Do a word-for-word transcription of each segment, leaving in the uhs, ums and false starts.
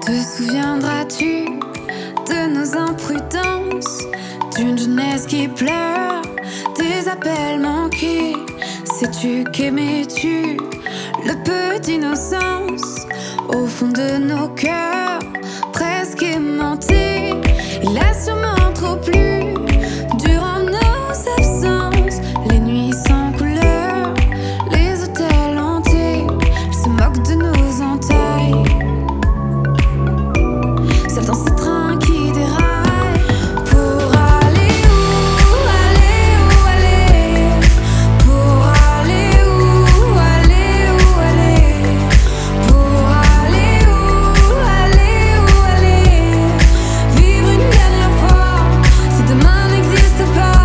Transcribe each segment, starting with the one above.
Te souviendras-tu de nos imprudences, d'une jeunesse qui pleure, des appels manqués? Sais-tu qu'aimais-tu le peu d'innocence au fond de nos cœurs, presque aimantés? Il a sûrement trop plu durant nos absences, les nuits sans couleur, les hôtels hantés. Il se moque de nos entailles, seul dans ce train qui déraille. Pour aller où, aller où, aller? Pour aller où, aller où, aller? Pour aller où, aller où, aller? Vivre une dernière fois, si demain n'existe pas.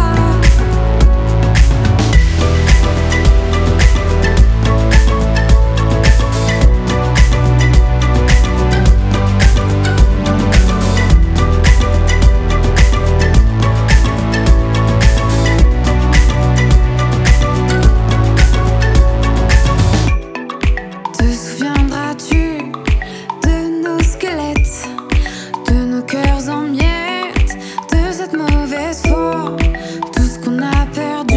Te souviendras-tu de nos squelettes, de nos cœurs en miettes, de cette mauvaise foi, tout ce qu'on a perdu?